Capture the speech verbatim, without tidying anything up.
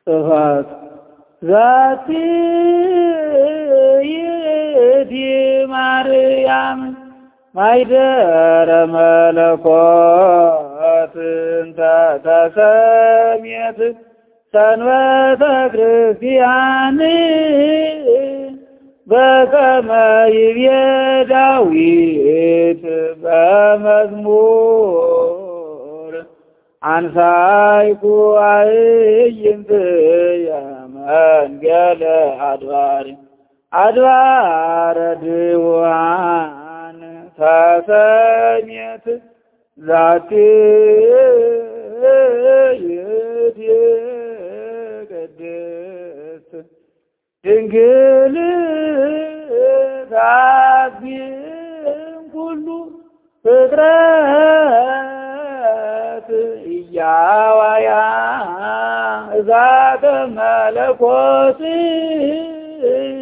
ጽፋት ዛቲ ይእቲ ማርያም ማይደረ መለኮት እንተ ተሰምየት ሰንበተ ክርስቲያን በከመ ይቤ ዳዊት በመዝሙር አንሳይኩ አዕይንትየ መንገለ አድባር አድባረ ድውሃን ተሰምየት ዛቲ ይእቲ ቅድስት ድንግል ታግም ኩሉ ፍጥረት እያዋያ እዛተ መለኮት